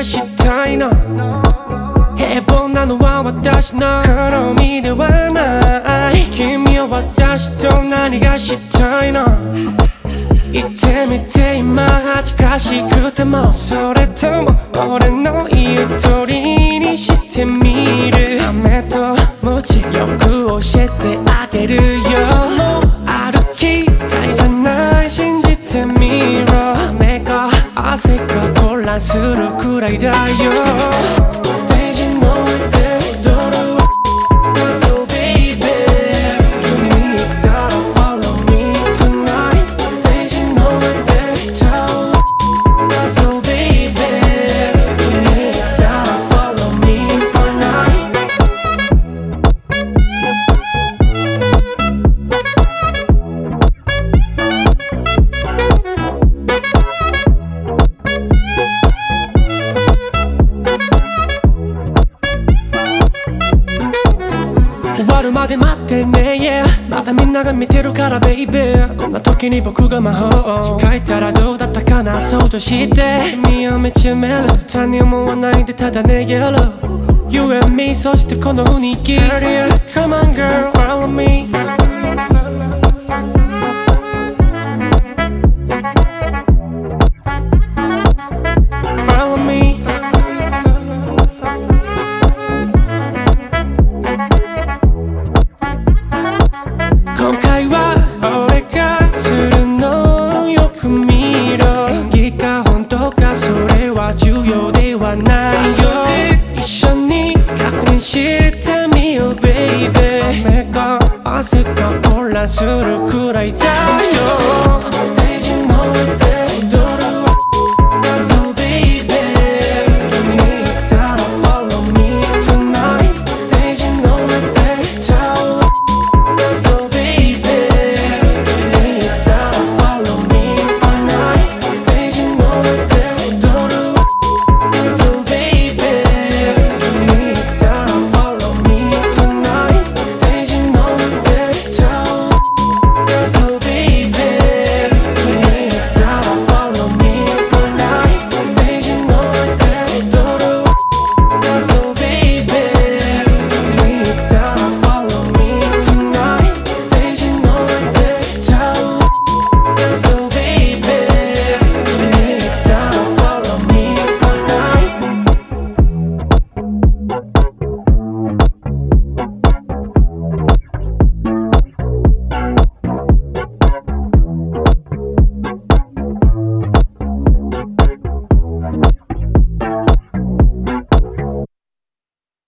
がしたいの。平凡なのは私の好みではない。君は私と何がしたいの。言ってみて今恥ずかしくても、それとも俺の言う通りにしてみる。雨と鞭よく教えてあげるよ。歩きがいじゃない信じてみろ。雨か汗か混乱するくらいだよ。ステージの上で踊るOh baby 君に言ったら follow me tonight。 ステージの上で歌うOh baby 君に言ったら follow me all night。 終わるまで待ってね、yeah。 まだみんなが見てるから baby。 こんな時に僕が魔法書いたらどうだったかな、そうとして君を見つめる。他に思わないでただね Yellow You and me そしてこの雰囲気 Come on girl follow me。 Follow me。今回は俺がするのよく見ろ。演技か本当かそれは重要ではないよ。一緒に確認してみよう baby。 雨か汗か混乱するくらいだよ。